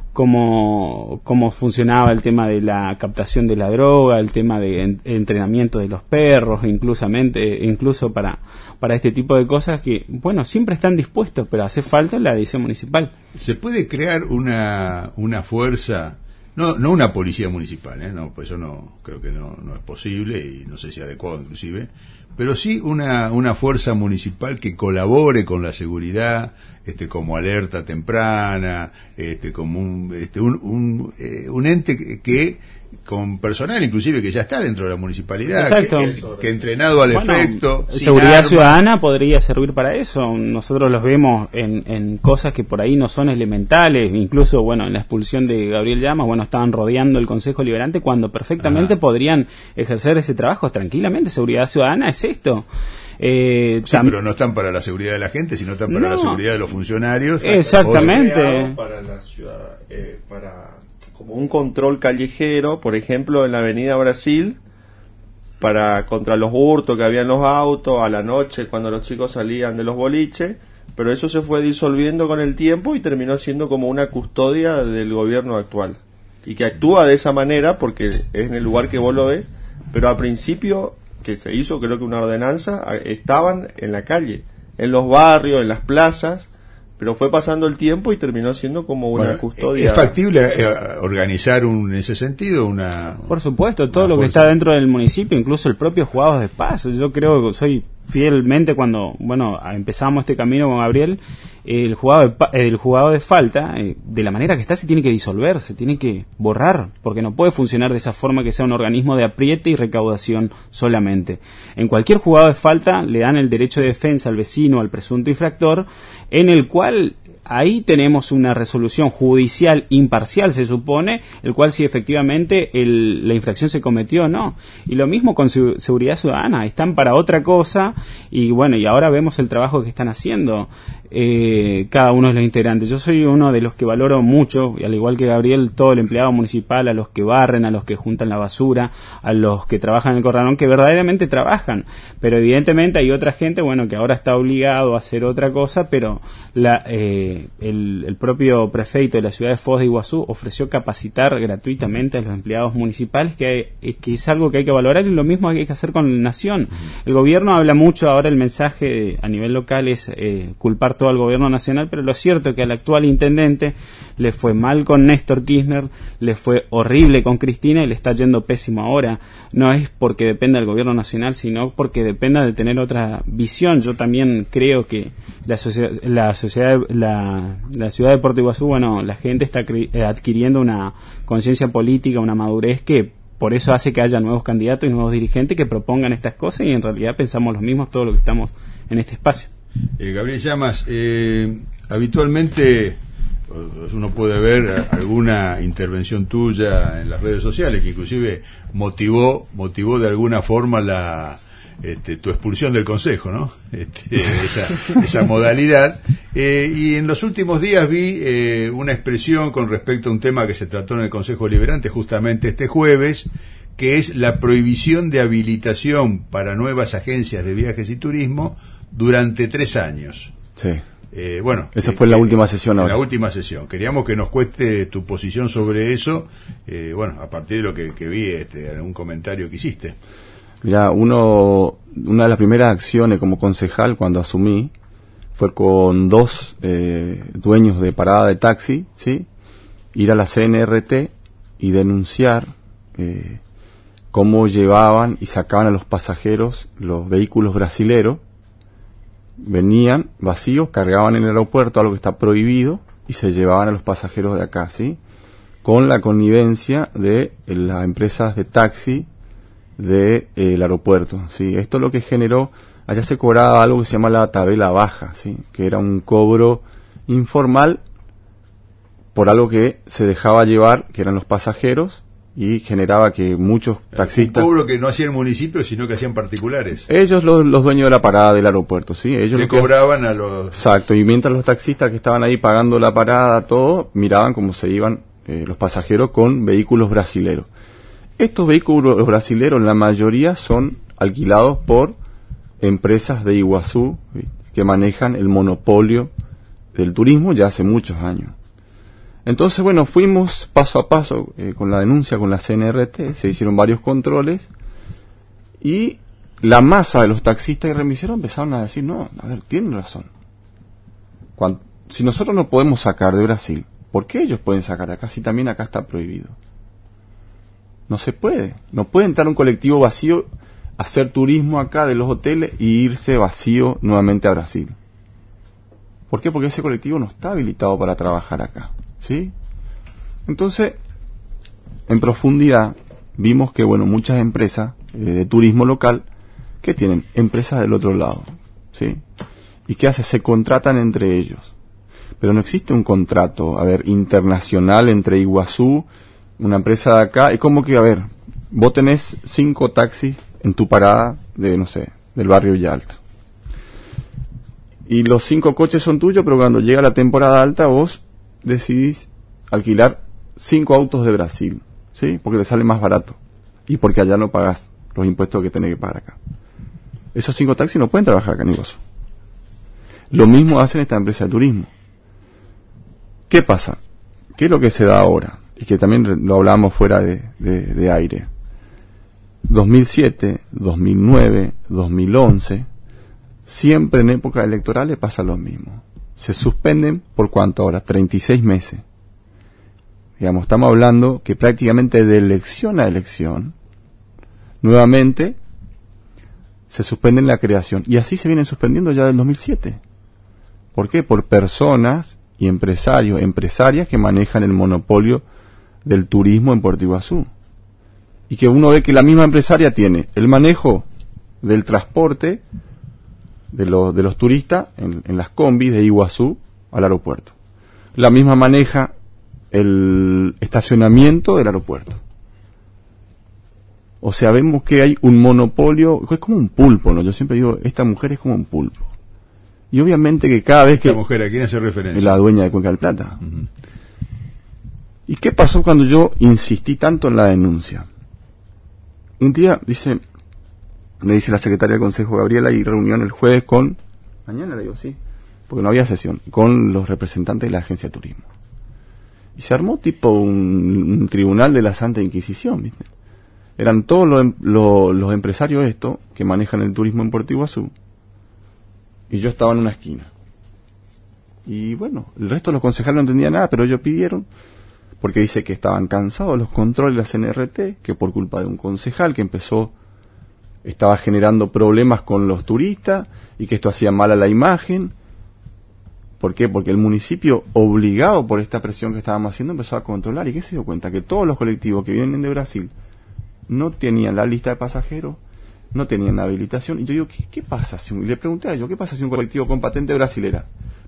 Cómo, cómo funcionaba el tema de la captación de la droga, el tema de en, entrenamiento de los perros, inclusamente, incluso para, para este tipo de cosas que, bueno, siempre están dispuestos, pero hace falta la adhesión municipal. ¿Se puede crear una, una fuerza, no, no una policía municipal, ¿eh? No, pues eso no, creo que no, no es posible y no sé si adecuado inclusive, pero sí una, una fuerza municipal que colabore con la seguridad, este, como alerta temprana, este, como un, este, un, un, eh, un ente que, que con personal inclusive que ya está dentro de la municipalidad, que, que, que entrenado al bueno, efecto. Seguridad ciudadana podría servir para eso. Nosotros los vemos en, en cosas que por ahí no son elementales, incluso bueno, en la expulsión de Gabriel Llamas, bueno, estaban rodeando el Consejo Liberante cuando perfectamente Ajá. podrían ejercer ese trabajo tranquilamente. Seguridad ciudadana es esto. Eh, sí, tam- pero no están para la seguridad de la gente, sino están para no. la seguridad de los funcionarios. Exactamente. Para la ciudad, eh, para como un control callejero, por ejemplo, en la Avenida Brasil, para contra los hurtos que había en los autos a la noche cuando los chicos salían de los boliches, pero eso se fue disolviendo con el tiempo y terminó siendo como una custodia del gobierno actual y que actúa de esa manera porque es en el lugar que vos lo ves, pero al principio que se hizo, creo que una ordenanza, estaban en la calle, en los barrios, en las plazas, pero fue pasando el tiempo y terminó siendo como una bueno, custodia. ¿Es factible eh, organizar un, en ese sentido una... Por supuesto, todo lo fuerza. Que está dentro del municipio, incluso el propio Jugados de Paz. Yo creo que soy fielmente cuando, bueno, empezamos este camino con Gabriel, el jugado de, el jugado de falta, eh, de la manera que está, se tiene que disolver, se tiene que borrar, porque no puede funcionar de esa forma que sea un organismo de apriete y recaudación solamente. En cualquier jugado de falta le dan el derecho de defensa al vecino, al presunto infractor, en el cual ahí tenemos una resolución judicial imparcial, se supone, el cual si efectivamente el, la infracción se cometió o no. Y lo mismo con su, seguridad ciudadana, están para otra cosa y bueno, y ahora vemos el trabajo que están haciendo eh, cada uno de los integrantes. Yo soy uno de los que valoro mucho, y al igual que Gabriel, todo el empleado municipal, a los que barren, a los que juntan la basura, a los que trabajan en el corralón, que verdaderamente trabajan. Pero evidentemente hay otra gente, bueno, que ahora está obligado a hacer otra cosa, pero la... Eh, El, el propio prefeito de la ciudad de Foz de Iguazú ofreció capacitar gratuitamente a los empleados municipales, que, que es algo que hay que valorar y lo mismo hay que hacer con la nación. El gobierno habla mucho, ahora el mensaje a nivel local es eh, culpar todo al gobierno nacional, pero lo cierto es que al actual intendente le fue mal con Néstor Kirchner, le fue horrible con Cristina y le está yendo pésimo ahora. No es porque dependa del gobierno nacional, sino porque dependa de tener otra visión. Yo también creo que la sociedad, la sociedad, la, la ciudad de Puerto Iguazú, bueno, la gente está adquiriendo una conciencia política, una madurez que por eso hace que haya nuevos candidatos y nuevos dirigentes que propongan estas cosas y en realidad pensamos los mismos todos los que estamos en este espacio. Eh, Gabriel Llamas, eh, habitualmente uno puede ver alguna intervención tuya en las redes sociales que inclusive motivó motivó de alguna forma la este, tu expulsión del Consejo, ¿no? Este, esa, esa modalidad. Eh, y en los últimos días vi eh, una expresión con respecto a un tema que se trató en el Consejo Deliberante justamente este jueves, que es la prohibición de habilitación para nuevas agencias de viajes y turismo durante tres años. Sí. Eh, bueno, esa eh, fue la eh, última sesión ahora. La última sesión. Queríamos que nos cueste tu posición sobre eso, eh, bueno, a partir de lo que, que vi, este, algún comentario que hiciste. Mira, uno, una de las primeras acciones como concejal cuando asumí fue con dos eh, dueños de parada de taxi, ¿sí? Ir a la C N R T y denunciar eh, cómo llevaban y sacaban a los pasajeros los vehículos brasileros. Venían vacíos, cargaban en el aeropuerto, algo que está prohibido, y se llevaban a los pasajeros de acá, ¿sí? Con la connivencia de eh, las empresas de taxi del de, eh, aeropuerto, ¿sí? Esto lo que generó, allá se cobraba algo que se llama la tabela baja, ¿sí? Que era un cobro informal por algo que se dejaba llevar, que eran los pasajeros, y generaba que muchos taxistas... Un cobro que no hacía el municipio, sino que hacían particulares. Ellos, los, los dueños de la parada del aeropuerto, ¿sí? Ellos le que... cobraban a los... Exacto, y mientras los taxistas que estaban ahí pagando la parada, todo, miraban cómo se iban eh, los pasajeros con vehículos brasileros. Estos vehículos brasileros, la mayoría son alquilados por empresas de Iguazú, ¿sí? Que manejan el monopolio del turismo ya hace muchos años. Entonces, bueno, fuimos paso a paso eh, con la denuncia con la C N R T, se hicieron varios controles y la masa de los taxistas y remiseros empezaron a decir, no, a ver, tienen razón. Cuando, si nosotros no podemos sacar de Brasil, ¿por qué ellos pueden sacar de acá si también acá está prohibido? No se puede, no puede entrar un colectivo vacío, hacer turismo acá de los hoteles y irse vacío nuevamente a Brasil. ¿Por qué? Porque ese colectivo no está habilitado para trabajar acá. ¿Sí? Entonces, en profundidad, vimos que, bueno, muchas empresas eh, de turismo local que tienen empresas del otro lado, ¿sí? ¿Y qué hace? Se contratan entre ellos. Pero no existe un contrato, a ver, internacional entre Iguazú, una empresa de acá, es como que, a ver, vos tenés cinco taxis en tu parada de, no sé, del barrio Villa Alta. Y los cinco coches son tuyos, pero cuando llega la temporada alta, vos decidís alquilar cinco autos de Brasil, ¿sí? Porque te sale más barato y porque allá no pagás los impuestos que tenés que pagar acá. Esos cinco taxis no pueden trabajar acá en Iguazú. Lo mismo hacen esta empresa de turismo. ¿Qué pasa? ¿Qué es lo que se da ahora? Y que también lo hablábamos fuera de, de, de aire. dos mil siete, dos mil nueve, dos mil once, siempre en épocas electorales pasa lo mismo. Se suspenden por cuánto ahora, treinta y seis meses. Digamos, estamos hablando que prácticamente de elección a elección, nuevamente se suspende la creación. Y así se vienen suspendiendo ya del dos mil siete. ¿Por qué? Por personas y empresarios, empresarias que manejan el monopolio del turismo en Puerto Iguazú. Y que uno ve que la misma empresaria tiene el manejo del transporte de los de los turistas en, en las combis de Iguazú al aeropuerto. La misma maneja el estacionamiento del aeropuerto. O sea, vemos que hay un monopolio, es como un pulpo, ¿no? Yo siempre digo, esta mujer es como un pulpo. Y obviamente que cada vez que... ¿Esta mujer a quién hace referencia? Es la dueña de Cuenca del Plata. Uh-huh. ¿Y qué pasó cuando yo insistí tanto en la denuncia? Un día, dice... me dice la secretaria del Consejo, Gabriela, y reunión el jueves con, mañana le digo, sí, porque no había sesión, con los representantes de la agencia de turismo. Y se armó tipo un, un tribunal de la Santa Inquisición, ¿viste? Eran todos los, los, los empresarios estos que manejan el turismo en Puerto Iguazú, y yo estaba en una esquina. Y bueno, el resto de los concejales no entendían nada, pero ellos pidieron, porque dice que estaban cansados los controles de la C N R T, que por culpa de un concejal que empezó... estaba generando problemas con los turistas y que esto hacía mal a la imagen. ¿Por qué? Porque el municipio, obligado por esta presión que estábamos haciendo, empezó a controlar. ¿Y qué se dio cuenta? Que todos los colectivos que vienen de Brasil no tenían la lista de pasajeros, no tenían la habilitación. Y yo digo, ¿qué, qué pasa? Si un, y le pregunté a ellos, ¿qué pasa si un colectivo con patente brasilera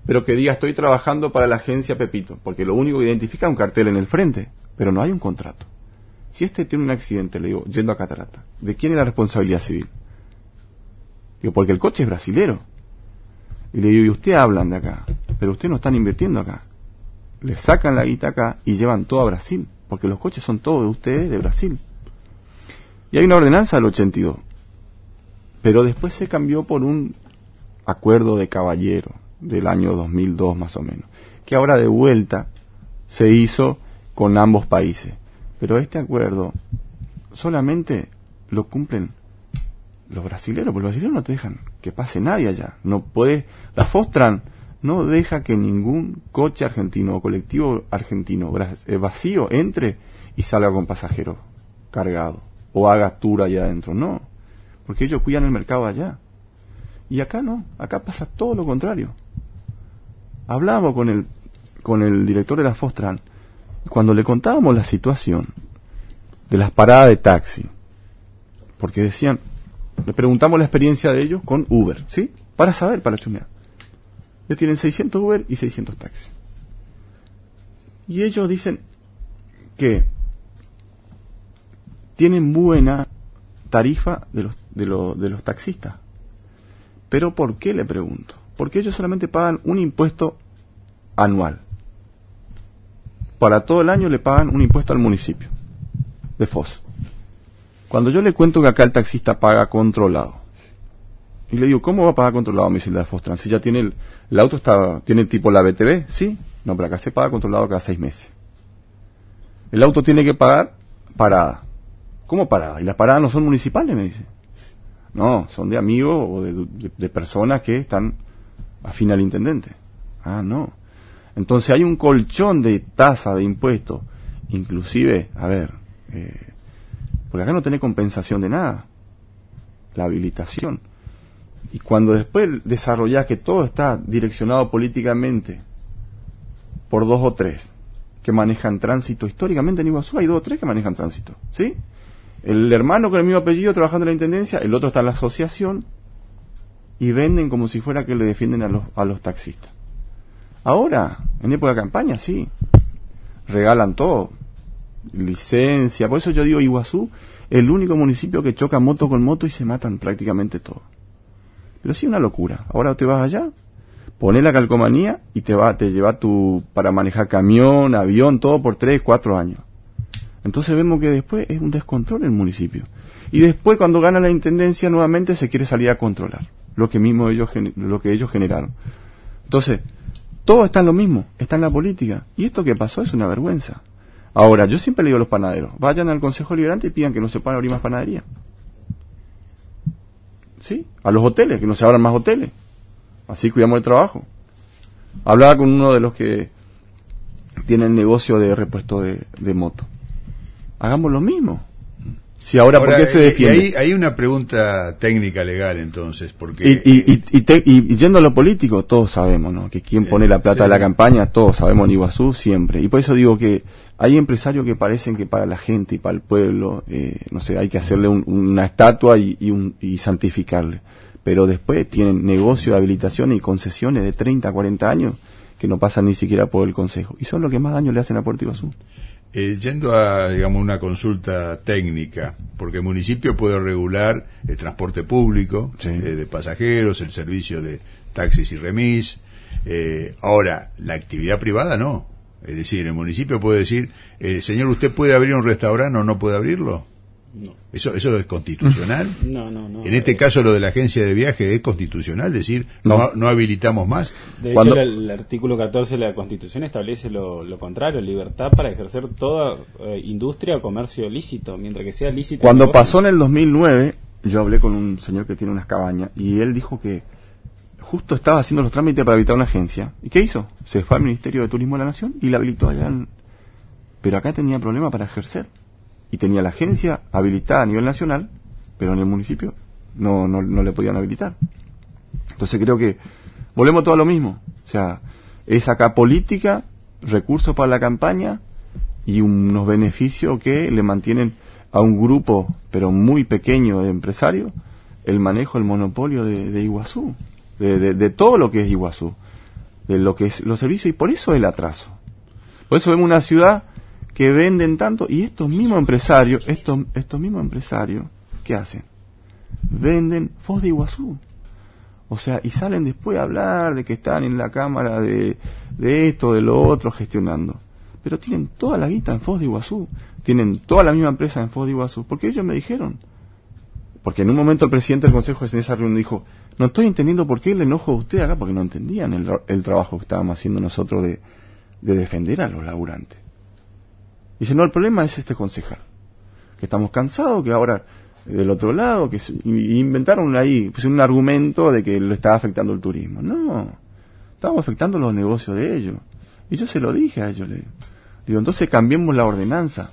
pero que diga estoy trabajando para la agencia Pepito, porque lo único que identifica es un cartel en el frente, pero no hay un contrato. Si este tiene un accidente, le digo, yendo a Catarata, ¿de quién es la responsabilidad civil? Digo, porque el coche es brasilero. Y le digo, y usted hablan de acá, pero ustedes no están invirtiendo acá. Le sacan la guita acá y llevan todo a Brasil, porque los coches son todos de ustedes de Brasil. Y hay una ordenanza del ochenta y dos, pero después se cambió por un acuerdo de caballero del año dos mil dos más o menos, que ahora de vuelta se hizo con ambos países. Pero este acuerdo solamente lo cumplen los brasileros, porque los brasileños no te dejan que pase nadie allá. No puede, la Fostran no deja que ningún coche argentino o colectivo argentino vacío entre y salga con pasajeros cargados o haga tour allá adentro. No, porque ellos cuidan el mercado allá. Y acá no, acá pasa todo lo contrario. Hablábamos con el con el director de la Fostran, cuando le contábamos la situación de las paradas de taxi, porque decían, le preguntamos la experiencia de ellos con Uber, ¿sí? Para saber, para chumear. Ellos tienen seiscientos Uber y seiscientos taxis. Y ellos dicen que tienen buena tarifa de los, de los, de los taxistas. ¿Pero por qué, le pregunto? Porque ellos solamente pagan un impuesto anual. Para todo el año le pagan un impuesto al municipio de Foz. Cuando yo le cuento que acá el taxista paga controlado, y le digo, ¿cómo va a pagar controlado, mi Silda de Fostran? Si ya tiene el, el auto está, tiene tipo la B T V, ¿sí? No, pero acá se paga controlado cada seis meses. El auto tiene que pagar parada. ¿Cómo parada? ¿Y las paradas no son municipales?, me dice. No, son de amigos o de, de, de personas que están afín al intendente. Ah, no. Entonces hay un colchón de tasa de impuestos, inclusive, a ver, eh, porque acá no tiene compensación de nada, la habilitación. Y cuando después desarrollás que todo está direccionado políticamente por dos o tres que manejan tránsito, históricamente en Iguazú hay dos o tres que manejan tránsito, ¿sí? El hermano con el mismo apellido trabajando en la intendencia, el otro está en la asociación, y venden como si fuera que le defienden a los, a los taxistas. Ahora, en época de campaña, sí, regalan todo, licencia. Por eso yo digo, Iguazú, el único municipio que choca moto con moto y se matan prácticamente todos. Pero sí, una locura. Ahora te vas allá, pones la calcomanía y te va, te lleva tu, para manejar camión, avión, todo por tres, cuatro años. Entonces vemos que después es un descontrol el municipio. Y después, cuando gana la intendencia, nuevamente se quiere salir a controlar lo que mismo ellos, lo que ellos generaron. Entonces, todo está en lo mismo, está en la política. Y esto que pasó es una vergüenza. Ahora, yo siempre le digo a los panaderos, vayan al Consejo Liberante y pidan que no se puedan abrir más panaderías. ¿Sí? A los hoteles, que no se abran más hoteles. Así cuidamos el trabajo. Hablaba con uno de los que tienen negocio de repuesto de, de moto. Hagamos lo mismo. Si ahora, ahora, ¿por qué se defiende? Hay, hay una pregunta técnica legal, entonces, porque... Y, y, y, y, te, y, y yendo a lo político, todos sabemos, ¿no? Que quien pone la plata sí. de la campaña, todos sabemos en Iguazú siempre. Y por eso digo que hay empresarios que parecen que para la gente y para el pueblo, eh, no sé, hay que hacerle un, una estatua y, y, un, y santificarle. Pero después tienen negocio de habilitaciones y concesiones de treinta, cuarenta años que no pasan ni siquiera por el Consejo. Y son los que más daño le hacen a Puerto Iguazú. Eh, yendo a, digamos, una consulta técnica, porque el municipio puede regular el transporte público sí. eh, de pasajeros, el servicio de taxis y remis. Eh, ahora, la actividad privada no. Es decir, el municipio puede decir, eh, señor, ¿usted puede abrir un restaurante o no puede abrirlo? No. ¿Eso, eso es constitucional? No, no, no. En este caso, lo de la agencia de viaje es constitucional, decir, no, no, no habilitamos más. De Cuando... hecho, el, el artículo catorce de la Constitución establece lo, lo contrario, libertad para ejercer toda eh, industria o comercio lícito, mientras que sea lícito. Cuando pasó en el dos mil nueve, yo hablé con un señor que tiene unas cabañas y él dijo que justo estaba haciendo los trámites para habilitar una agencia. ¿Y qué hizo? Se fue al Ministerio de Turismo de la Nación y la habilitó allá. En... Pero acá tenía problema para ejercer. Y tenía la agencia habilitada a nivel nacional, pero en el municipio no, no, no le podían habilitar. Entonces creo que volvemos todo a lo mismo. O sea, es acá política, recursos para la campaña y unos beneficios que le mantienen a un grupo, pero muy pequeño de empresarios, el manejo, el monopolio de, de Iguazú, de, de, de todo lo que es Iguazú. de lo que es los servicios, y por eso el atraso. Por eso vemos una ciudad que venden tanto, y estos mismos empresarios, estos, estos mismos empresarios, ¿qué hacen? Venden Foz de Iguazú. O sea, y salen después a hablar de que están en la cámara de, de esto, de lo otro, gestionando. Pero tienen toda la guita en Foz de Iguazú. Tienen toda la misma empresa en Foz de Iguazú. Porque ellos me dijeron. Porque en un momento el presidente del Consejo en esa reunión dijo, no estoy entendiendo por qué el enojo de ustedes acá, porque no entendían el, el trabajo que estábamos haciendo nosotros de, de defender a los laburantes. Dice, no, el problema es este concejal. Que estamos cansados, que ahora... del otro lado, que se, inventaron ahí pues, un argumento de que lo estaba afectando el turismo. No, estaba afectando los negocios de ellos. Y yo se lo dije a ellos. Le digo, entonces cambiemos la ordenanza.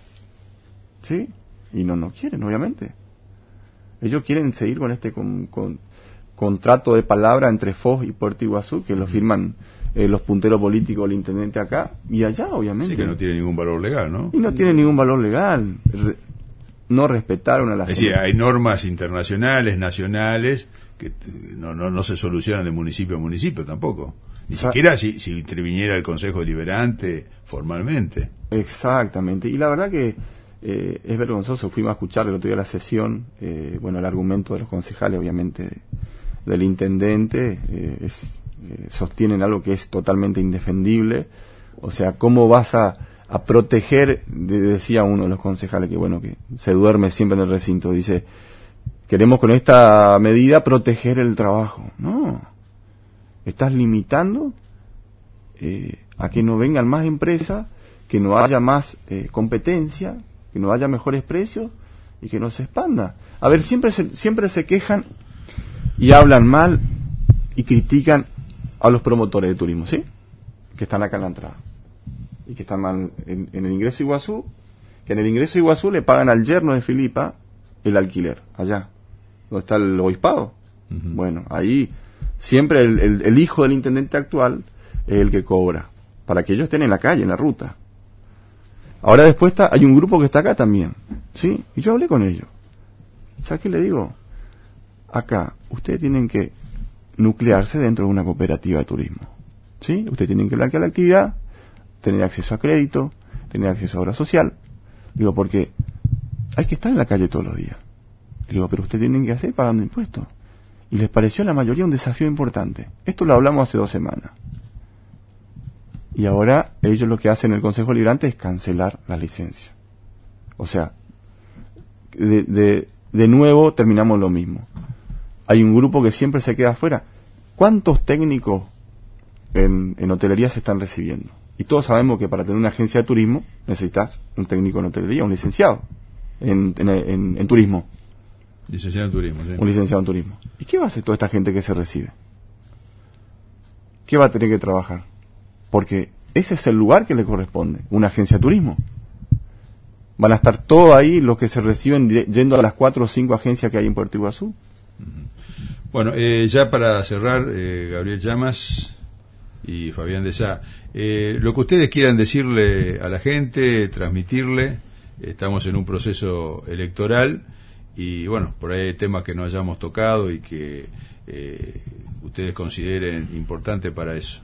¿Sí? Y no, no quieren, obviamente. Ellos quieren seguir con este con, con, contrato de palabra entre Foz y Puerto Iguazú, que lo firman eh, los punteros políticos, el intendente acá y allá, obviamente. Sí, que no tiene ningún valor legal, ¿no? Y no tiene ningún valor legal. Re, no respetaron a la... Es decir, hay normas internacionales, nacionales, que no, no, no se solucionan de municipio a municipio tampoco. Ni o sea, siquiera si, si interviniera el Consejo Deliberante formalmente. Exactamente. Y la verdad que eh, es vergonzoso. Fuimos a escuchar el otro día la sesión, eh, bueno, el argumento de los concejales, obviamente, de, del intendente, eh, es, eh, sostienen algo que es totalmente indefendible. O sea, ¿cómo vas a... a proteger, decía uno de los concejales, que bueno, que se duerme siempre en el recinto, dice, queremos con esta medida proteger el trabajo? No, estás limitando eh, a que no vengan más empresas, que no haya más eh, competencia, que no haya mejores precios y que no se expanda. A ver, siempre se, siempre se quejan y hablan mal y critican a los promotores de turismo, ¿sí? Que están acá en la entrada y que están mal en, en el ingreso Iguazú, que en el ingreso Iguazú le pagan al yerno de Filipa el alquiler, allá, donde está el obispado. Uh-huh. Bueno, ahí siempre el, el, el hijo del intendente actual es el que cobra, para que ellos estén en la calle, en la ruta. Ahora después está, hay un grupo que está acá también, ¿sí? Y yo hablé con ellos. ¿Sabes qué le digo? Acá, ustedes tienen que nuclearse dentro de una cooperativa de turismo, ¿sí? Ustedes tienen que hablar que la actividad, tener acceso a crédito, tener acceso a obra social. Digo, porque hay que estar en la calle todos los días. Digo, pero ustedes tienen que hacer pagando impuestos. Y les pareció a la mayoría un desafío importante. Esto lo hablamos hace dos semanas. Y ahora ellos lo que hacen en el Consejo Deliberante es cancelar la licencia. O sea, de, de, de nuevo terminamos lo mismo. Hay un grupo que siempre se queda afuera. ¿Cuántos técnicos en, en hotelería se están recibiendo? Y todos sabemos que para tener una agencia de turismo necesitas un técnico en hotelería, un licenciado en, en, en, en turismo. Licenciado en turismo, sí. Un licenciado en turismo. ¿Y qué va a hacer toda esta gente que se recibe? ¿Qué va a tener que trabajar? Porque ese es el lugar que le corresponde, una agencia de turismo. Van a estar todos ahí los que se reciben yendo a las cuatro o cinco agencias que hay en Puerto Iguazú. Uh-huh. Bueno, eh, ya para cerrar, eh, Gabriel Llamas y Fabián de Sá, eh, lo que ustedes quieran decirle a la gente, transmitirle, estamos en un proceso electoral y bueno, por ahí hay temas que no hayamos tocado y que eh, ustedes consideren importante para eso.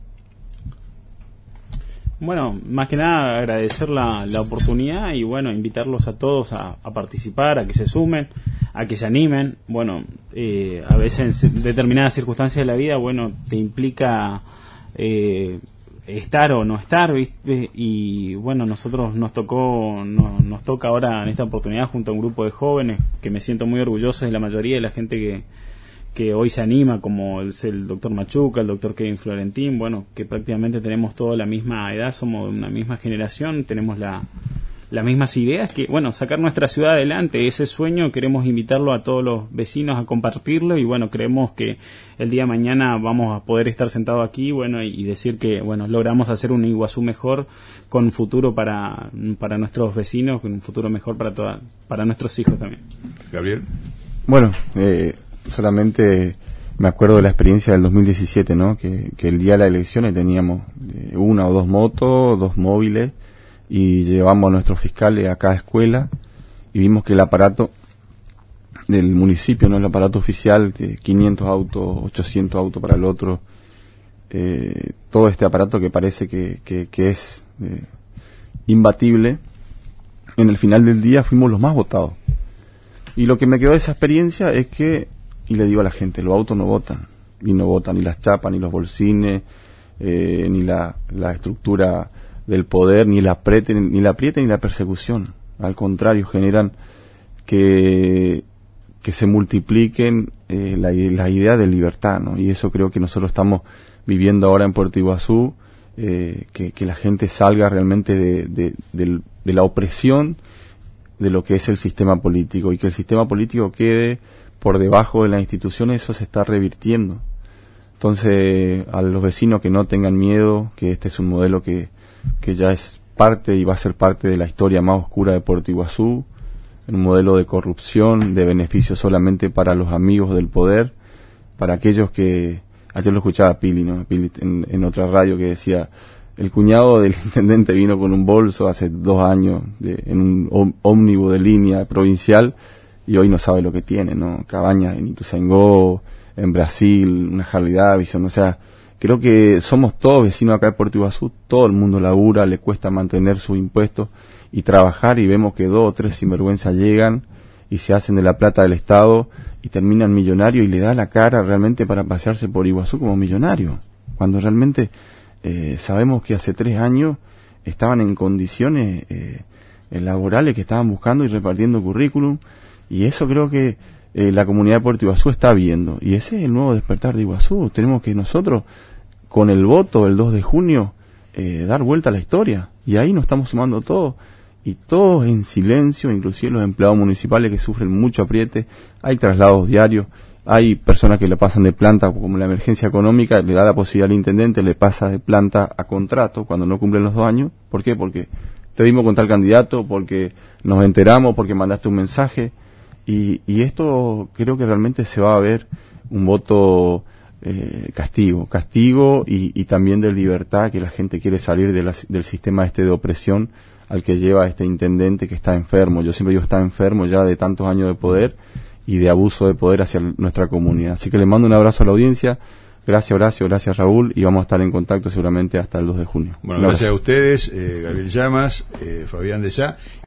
Bueno, más que nada agradecer la, la oportunidad y bueno, invitarlos a todos a, a participar, a que se sumen, a que se animen. Bueno, eh, a veces en determinadas circunstancias de la vida, bueno, te implica eh, estar o no estar, ¿viste? Y bueno, nosotros nos tocó, no, nos toca ahora en esta oportunidad junto a un grupo de jóvenes que me siento muy orgulloso de la mayoría de la gente que que hoy se anima, como es el doctor Machuca, el doctor Kevin Florentín, bueno, que prácticamente tenemos toda la misma edad, somos de una misma generación, tenemos la, las mismas ideas, que bueno, sacar nuestra ciudad adelante, ese sueño queremos invitarlo a todos los vecinos a compartirlo y bueno, creemos que el día de mañana vamos a poder estar sentados aquí, bueno, y, y decir que bueno, logramos hacer un Iguazú mejor, con un futuro para, para nuestros vecinos, con un futuro mejor para toda, para nuestros hijos también. Gabriel. Bueno, eh, solamente me acuerdo de la experiencia del dos mil diecisiete, ¿no? Que, que el día de las elecciones teníamos eh, una o dos motos, dos móviles, y llevamos a nuestros fiscales a cada escuela y vimos que el aparato del municipio, no el aparato oficial, de quinientos autos, ochocientos autos para el otro, eh, todo este aparato que parece que, que, que es eh, imbatible, en el final del día fuimos los más votados. Y lo que me quedó de esa experiencia es que, y le digo a la gente, los autos no votan, y no votan ni las chapas, ni los bolsines, eh, ni la, la estructura del poder, ni la apriete, ni la apriete, ni la persecución. Al contrario, generan que, que se multipliquen eh, la, la idea de libertad, ¿no? Y eso creo que nosotros estamos viviendo ahora en Puerto Iguazú, eh, que, que la gente salga realmente de, de, de, de la opresión de lo que es el sistema político, y que el sistema político quede por debajo de las instituciones. Eso se está revirtiendo. Entonces, a los vecinos que no tengan miedo, que este es un modelo que, que ya es parte y va a ser parte de la historia más oscura de Puerto Iguazú, un modelo de corrupción, de beneficio solamente para los amigos del poder, para aquellos que... Ayer lo escuchaba a Pili, ¿no? Pili en, en otra radio, que decía, el cuñado del intendente vino con un bolso hace dos años de, en un ómnibus de línea provincial, y hoy no sabe lo que tiene, ¿no? Cabañas en Ituzaingó, en Brasil, una Harley Davidson, o sea, creo que somos todos vecinos acá de Puerto Iguazú, todo el mundo labura, le cuesta mantener sus impuestos y trabajar, y vemos que dos o tres sinvergüenzas llegan y se hacen de la plata del Estado y terminan millonarios, y le da la cara realmente para pasearse por Iguazú como millonario, cuando realmente eh, sabemos que hace tres años estaban en condiciones eh, laborales que estaban buscando y repartiendo currículum, y eso creo que eh, la comunidad de Puerto Iguazú está viendo, y ese es el nuevo despertar de Iguazú. Tenemos que nosotros, con el voto del dos de junio, eh, dar vuelta a la historia, y ahí nos estamos sumando todos, y todos en silencio, inclusive los empleados municipales que sufren mucho apriete. Hay traslados diarios, hay personas que le pasan de planta, como la emergencia económica, le da la posibilidad al intendente, le pasa de planta a contrato cuando no cumplen los dos años. ¿Por qué? Porque te vimos con tal candidato, porque nos enteramos, porque mandaste un mensaje, y, y esto creo que realmente se va a ver un voto eh, castigo, castigo y, y también de libertad, que la gente quiere salir de la, del sistema este de opresión al que lleva este intendente, que está enfermo. Yo siempre digo, está enfermo ya de tantos años de poder y de abuso de poder hacia nuestra comunidad. Así que le mando un abrazo a la audiencia. Gracias Horacio, gracias Raúl, y vamos a estar en contacto seguramente hasta el dos de junio. Bueno, gracias a ustedes, eh, Gabriel Llamas, eh, Fabián de Sá.